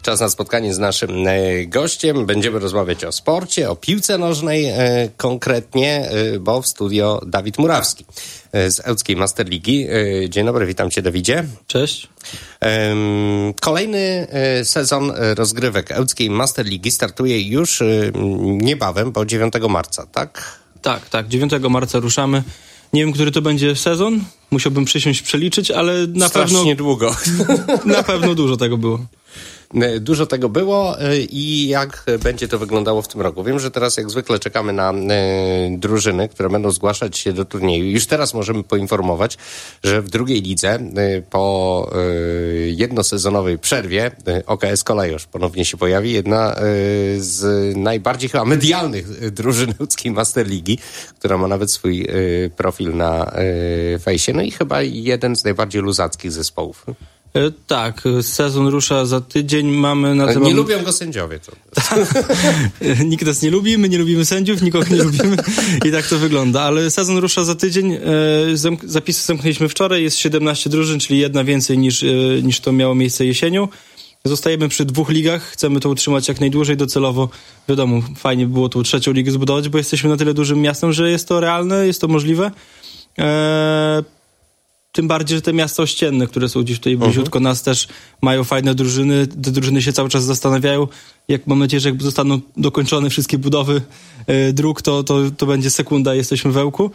Czas na spotkanie z naszym gościem. Będziemy rozmawiać o sporcie, o piłce nożnej konkretnie, bo w studio Dawid Murawski z Ełckiej Master Ligi. Dzień dobry, witam cię, Dawidzie. Cześć. Kolejny sezon rozgrywek Ełckiej Master Ligi startuje już niebawem, bo 9 marca, tak? Tak, 9 marca ruszamy. Nie wiem, który to będzie sezon. Musiałbym przysiąść, przeliczyć, ale na Strasznie długo. Na pewno dużo tego było. Dużo tego było i jak będzie to wyglądało w tym roku? Wiem, że teraz jak zwykle czekamy na drużyny, które będą zgłaszać się do turnieju. Już teraz możemy poinformować, że w drugiej lidze po jednosezonowej przerwie OKS Kolejosz ponownie się pojawi. Jedna z najbardziej chyba medialnych drużyn Łódzkiej Master Ligi, która ma nawet swój profil na fejsie. No i chyba jeden z najbardziej luzackich zespołów. Tak, sezon rusza za tydzień, mamy na temat... Nie lubią go sędziowie. Nikt nas nie lubi, my nie lubimy sędziów, nikogo nie lubimy i tak to wygląda, ale sezon rusza za tydzień, zapisy zamknęliśmy wczoraj, jest 17 drużyn, czyli jedna więcej niż to miało miejsce jesienią. Zostajemy przy 2 ligach, chcemy to utrzymać jak najdłużej docelowo. Wiadomo, fajnie by było tą 3. ligę zbudować, bo jesteśmy na tyle dużym miastem, że jest to realne, jest to możliwe. Tym bardziej, że te miasta ościenne, które są gdzieś tutaj bliziutko nas, też mają fajne drużyny. Te drużyny się cały czas zastanawiają. Mam nadzieję, że jak zostaną dokończone wszystkie budowy dróg, to będzie sekunda, jesteśmy w Ełku.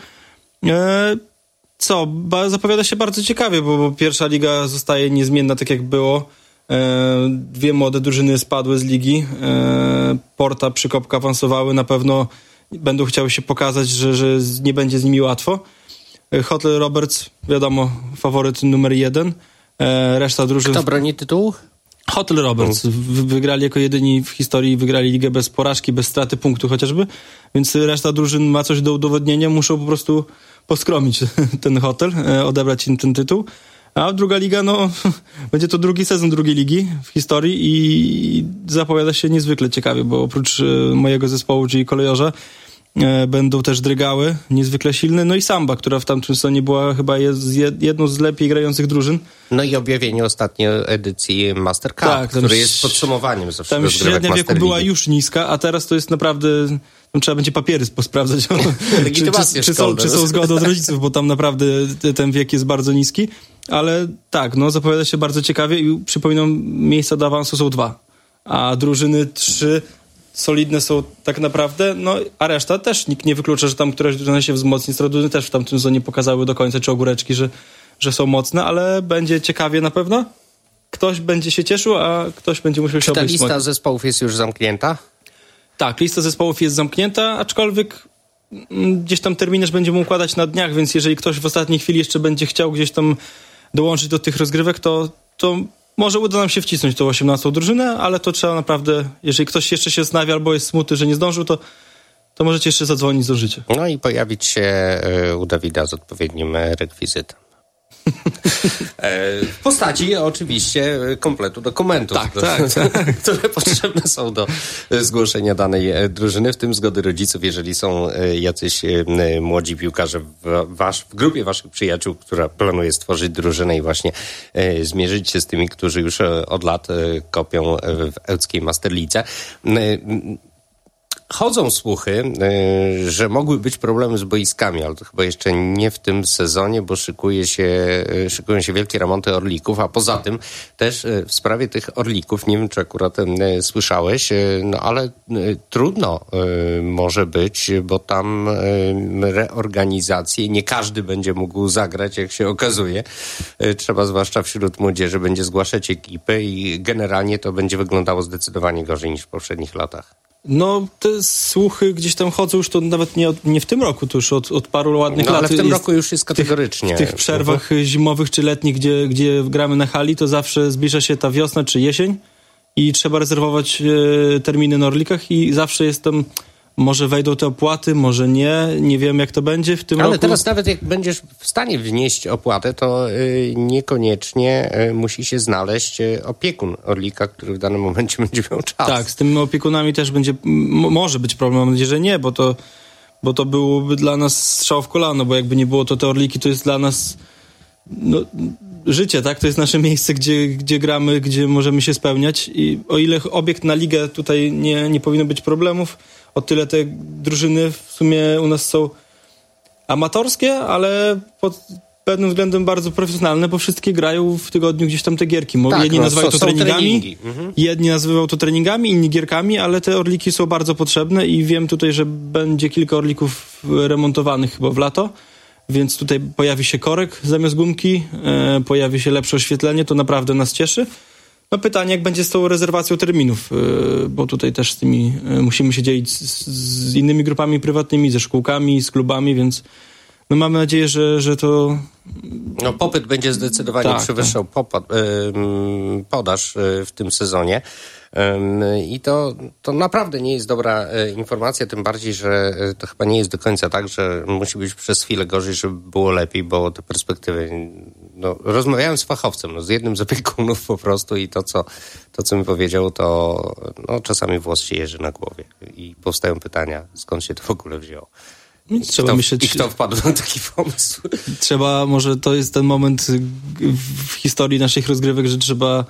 Zapowiada się bardzo ciekawie, bo 1. liga zostaje niezmienna tak jak było. 2 młode drużyny spadły z ligi. Porta, Przykopka awansowały. Na pewno będą chciały się pokazać, że nie będzie z nimi łatwo. Hotel Roberts, wiadomo, faworyt numer 1. Reszta drużyn... Kto broni tytułu? Hotel Roberts. Wygrali jako jedyni w historii, wygrali ligę bez porażki, bez straty punktu chociażby. Więc reszta drużyn ma coś do udowodnienia, muszą po prostu poskromić ten hotel, odebrać im ten tytuł. A 2. liga, będzie to drugi sezon 2. ligi w historii i zapowiada się niezwykle ciekawie, bo oprócz mojego zespołu, czyli Kolejorza, będą też Drygały, niezwykle silne, no i Samba, która w tamtym sezonie była chyba jedną z lepiej grających drużyn. No i objawienie ostatniej edycji Master Cup, tak, który jest podsumowaniem zawsze tam średnia wieku była już niska, a teraz to jest naprawdę... trzeba będzie papiery posprawdzać, czy są zgody od rodziców, bo tam naprawdę ten wiek jest bardzo niski. Ale tak, zapowiada się bardzo ciekawie i przypominam, miejsca do awansu są 2, a drużyny 3 solidne są tak naprawdę, a reszta też nikt nie wyklucza, że tam któraś drużyna się wzmocni. Drużyny też w tamtym sezonie pokazały do końca, czy Ogóreczki, że są mocne, ale będzie ciekawie na pewno. Ktoś będzie się cieszył, a ktoś będzie musiał się obejść. Ta lista zespołów jest już zamknięta? Tak, lista zespołów jest zamknięta, aczkolwiek gdzieś tam terminarz będziemy układać na dniach, więc jeżeli ktoś w ostatniej chwili jeszcze będzie chciał gdzieś tam dołączyć do tych rozgrywek, to może uda nam się wcisnąć tą 18 drużynę, ale to trzeba naprawdę, jeżeli ktoś jeszcze się zastanawiał albo jest smutny, że nie zdążył, to możecie jeszcze zadzwonić, zdążycie. No i pojawić się u Dawida z odpowiednim rekwizytem. W postaci oczywiście kompletu dokumentów, które potrzebne są do zgłoszenia danej drużyny, w tym zgody rodziców, jeżeli są jacyś młodzi piłkarze w grupie waszych przyjaciół, która planuje stworzyć drużynę i właśnie zmierzyć się z tymi, którzy już od lat kopią w Ełckiej Master Lidze. Chodzą słuchy, że mogły być problemy z boiskami, ale to chyba jeszcze nie w tym sezonie, bo szykują się wielkie remonty Orlików, a poza tym też w sprawie tych Orlików, nie wiem, czy akurat słyszałeś, ale trudno może być, bo tam reorganizacje, nie każdy będzie mógł zagrać, jak się okazuje. Trzeba, zwłaszcza wśród młodzieży, będzie zgłaszać ekipy i generalnie to będzie wyglądało zdecydowanie gorzej niż w poprzednich latach. Te słuchy gdzieś tam chodzą już to nawet nie w tym roku, to już od paru ładnych lat. Ale w tym roku już jest kategorycznie. W tych przerwach zimowych czy letnich, gdzie gramy na hali, to zawsze zbliża się ta wiosna czy jesień i trzeba rezerwować terminy na Orlikach i zawsze jestem... Może wejdą te opłaty, może nie wiem jak to będzie w tym roku. Ale teraz nawet jak będziesz w stanie wnieść opłatę, to niekoniecznie musi się znaleźć opiekun Orlika, który w danym momencie będzie miał czas. Tak, z tymi opiekunami też może być problem, mam nadzieję, że nie, bo to byłoby dla nas strzał w kolano, bo jakby nie było to te Orliki, to jest dla nas życie, tak? To jest nasze miejsce, gdzie gramy, gdzie możemy się spełniać i o ile obiekt na ligę tutaj nie powinno być problemów, o tyle te drużyny w sumie u nas są amatorskie, ale pod pewnym względem bardzo profesjonalne, bo wszystkie grają w tygodniu gdzieś tam te gierki. Jedni nazywają to treningami, jedni nazywają to treningami, inni gierkami, ale te orliki są bardzo potrzebne i wiem tutaj, że będzie kilka orlików remontowanych chyba w lato, więc tutaj pojawi się korek zamiast gumki, pojawi się lepsze oświetlenie, to naprawdę nas cieszy. No pytanie, jak będzie z tą rezerwacją terminów, bo tutaj też z tymi musimy się dzielić z innymi grupami prywatnymi, ze szkółkami, z klubami, więc no mamy nadzieję, że to... No popyt będzie zdecydowanie przewyższał podaż w tym sezonie. I to naprawdę nie jest dobra informacja, tym bardziej, że to chyba nie jest do końca tak, że musi być przez chwilę gorzej, żeby było lepiej, bo te perspektywy... No, rozmawiałem z fachowcem, z jednym z opiekunów po prostu i to, co mi powiedział, to czasami włos się jeży na głowie i powstają pytania, skąd się to w ogóle wzięło. I kto wpadł na taki pomysł? Trzeba, może to jest ten moment w historii naszych rozgrywek, że trzeba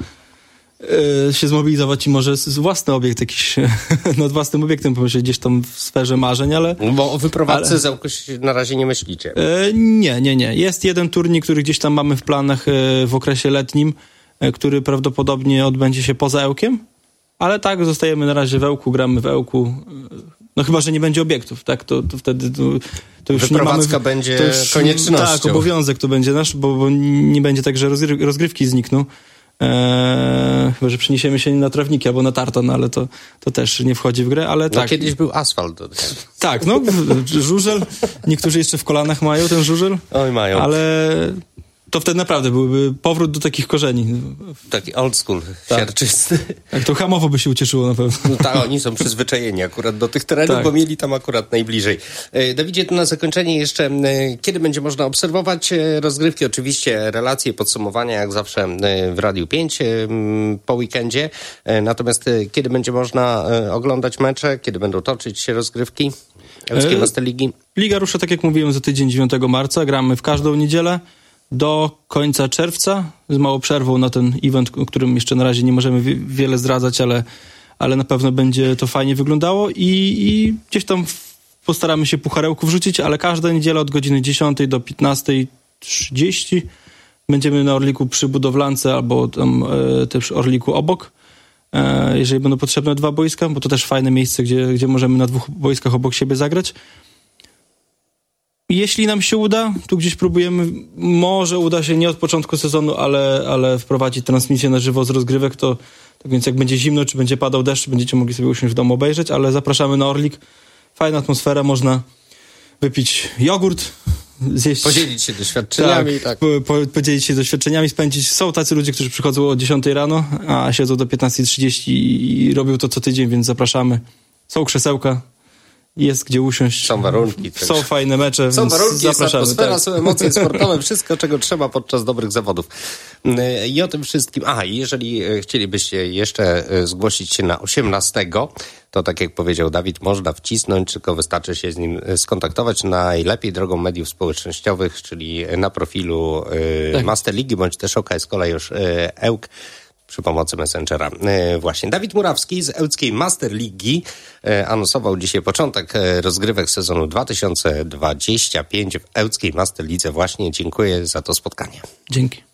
się zmobilizować i może własny obiekt jakiś, nad własnym obiektem pomyśleć gdzieś tam w sferze marzeń, ale... Bo o wyprowadzce z Ełku na razie nie myślicie. Nie. Jest jeden turniej, który gdzieś tam mamy w planach w okresie letnim, który prawdopodobnie odbędzie się poza Ełkiem, ale tak, zostajemy na razie w Ełku, gramy w Ełku. No chyba, że nie będzie obiektów, tak? To wtedy to już wyprowadzka nie mamy... będzie koniecznością. Tak, obowiązek to będzie nasz, bo nie będzie tak, że rozgrywki znikną. Chyba, że przeniesiemy się na trawniki albo na tartan, ale to też nie wchodzi w grę, ale no tak. Kiedyś był asfalt. Tak, żużel. Niektórzy jeszcze w kolanach mają ten żużel. Oj, mają. Ale to wtedy naprawdę byłby powrót do takich korzeni. Taki old school, siarczysty. Tak, to Hamowo by się ucieszyło na pewno. No tak, oni są przyzwyczajeni akurat do tych terenów, bo mieli tam akurat najbliżej. Dawidzie, to na zakończenie jeszcze, kiedy będzie można obserwować rozgrywki? Oczywiście relacje, podsumowania, jak zawsze w Radiu 5 po weekendzie. Natomiast kiedy będzie można oglądać mecze? Kiedy będą toczyć się rozgrywki Ełckiej Masterligi? Liga rusza, tak jak mówiłem, za tydzień 9 marca. Gramy w każdą niedzielę do końca czerwca, z małą przerwą na ten event, o którym jeszcze na razie nie możemy wiele zdradzać, ale na pewno będzie to fajnie wyglądało i gdzieś tam postaramy się pucharełku wrzucić, ale każda niedziela od godziny 10 do 15:30 będziemy na Orliku przy budowlance albo tam też Orliku obok, jeżeli będą potrzebne 2 boiska, bo to też fajne miejsce, gdzie możemy na 2 boiskach obok siebie zagrać. Jeśli nam się uda, tu gdzieś próbujemy, może uda się nie od początku sezonu, ale wprowadzić transmisję na żywo z rozgrywek, to tak więc jak będzie zimno, czy będzie padał deszcz, będziecie mogli sobie usiąść w domu obejrzeć, ale zapraszamy na Orlik. Fajna atmosfera, można wypić jogurt, zjeść... Podzielić się doświadczeniami. Tak. Podzielić się doświadczeniami, spędzić. Są tacy ludzie, którzy przychodzą o 10 rano, a siedzą do 15:30 i robią to co tydzień, więc zapraszamy. Są krzesełka. Jest gdzie usiąść. Są warunki. Są fajne mecze. Są warunki, jest atmosfera, tak. Są emocje sportowe, wszystko, czego trzeba podczas dobrych zawodów. I o tym wszystkim. Jeżeli chcielibyście jeszcze zgłosić się na 18, to tak jak powiedział Dawid, można wcisnąć, tylko wystarczy się z nim skontaktować najlepiej drogą mediów społecznościowych, czyli na profilu Masterligi, bądź też OKS Kolejorz Ełk, przy pomocy Messengera. Właśnie. Dawid Murawski z Ełckiej Masterligi anonsował dzisiaj początek rozgrywek sezonu 2025 w Ełckiej Masterlidze. Właśnie dziękuję za to spotkanie. Dzięki.